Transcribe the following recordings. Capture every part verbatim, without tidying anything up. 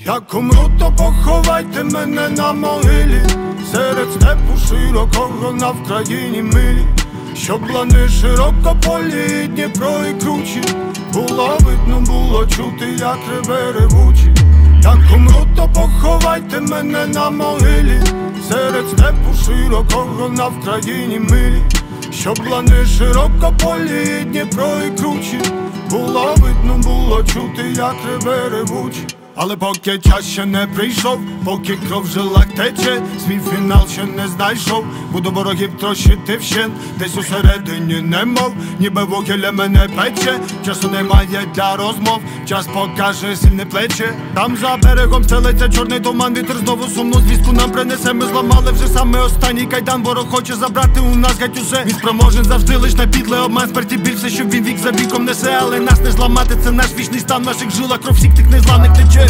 Як умру, то поховайте мене на могилі, серед степу широкого на Вкраїні милі, щоб лани широкополі, Дніпро і кручі, було видно, було чути, як реве ревучі. Як умру, то поховайте мене на могилі, серед степу широкого на Вкраїні милі, щоб лани широкополі, Дніпро і кручі, було видно, було чути, як реве ревучі. Але поки час ще не прийшов, поки кров в жилах тече, свій фінал ще не знайшов, буду ворогів трощити вщент, десь усередині немов, ніби вугілля мене пече. Часу немає для розмов, час покаже сильне плече. Там за берегом стелиться чорний туман, вітер знову сумну звістку нам принесе. Ми зламали вже саме останній кайдан, ворог хоче забрати у нас геть усе. Він спроможен завжди лиш на підле обман, смерті більше, щоб він вік за віком несе. Але нас не зламати, це наш вічний стан, в наших жилах кров всіх тих незламних тече.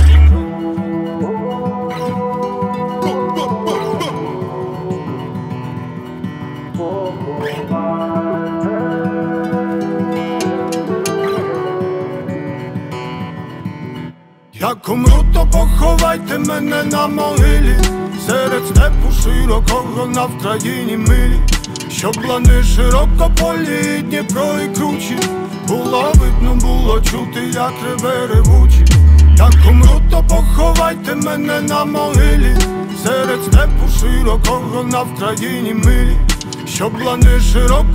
Як умру, то поховайте мене на могилі, серед степу широкого на Вкраїні милі, щоб лани широкополі, Дніпро і кручі, було видно, було чути, як реве ревучі. Як умру, то поховайте мене на могилі, серед степу широкого на Вкраїні милі, щоб лани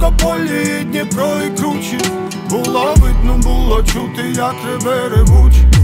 широкополі, Дніпро і кручі, було видно, було чути, як реве ревучі.